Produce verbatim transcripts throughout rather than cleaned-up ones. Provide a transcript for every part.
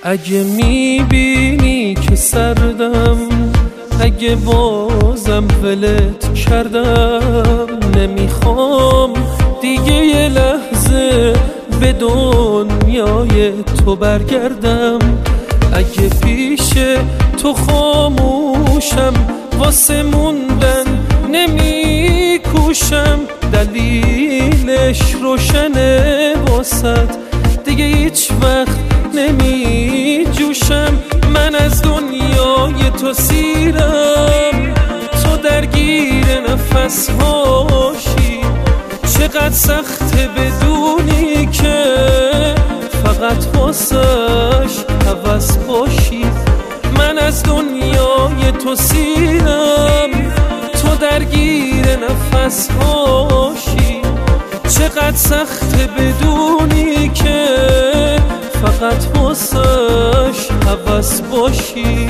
اگه میبینی که سردم، اگه بازم ولت کردم، نمیخوام دیگه یه لحظه به دنیای تو برگردم. اگه پیش تو خاموشم، واسه موندن نمیکوشم، دلیلش روشنه واسط، دیگه هیچ وقت نمی جوشم. من از دنیای تو سیرم، تو درگیر نفس هاشی. چقدر سخته بدونی که فقط واسش هوس باشی. من از دنیای تو سیرم، تو درگیر نفس هاشی. چقدر سخته بدونی که فقط واسش هوس باشی.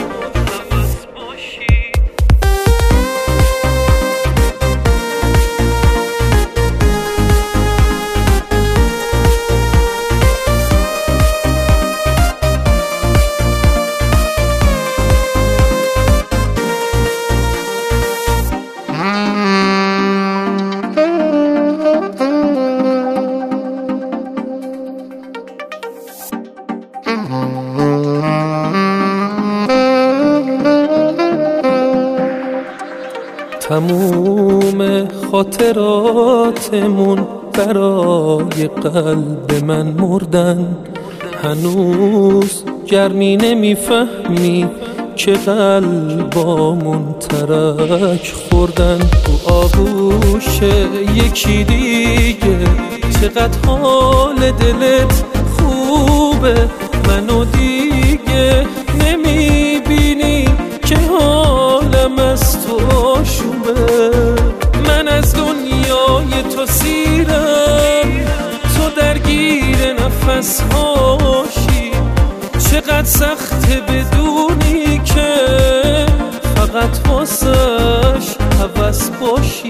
تموم خاطراتمون برای قلب من مردن. هنوز گرمی نمیفهمی که قلبامون ترک خوردن. تو آغوش یکی دیگه چقدر حال دلت خوبه. منو دیگه نمیبینی که حالم از تو آشوبه. من از دنیای تو سیرم، تو درگیر نفس هاشی. چقدر سخته بدونی که فقط واسش هوس باشی.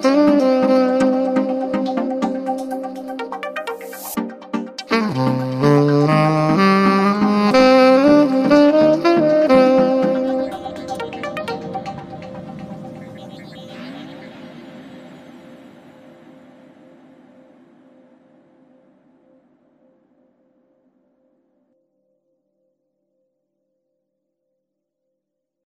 Mm-hmm.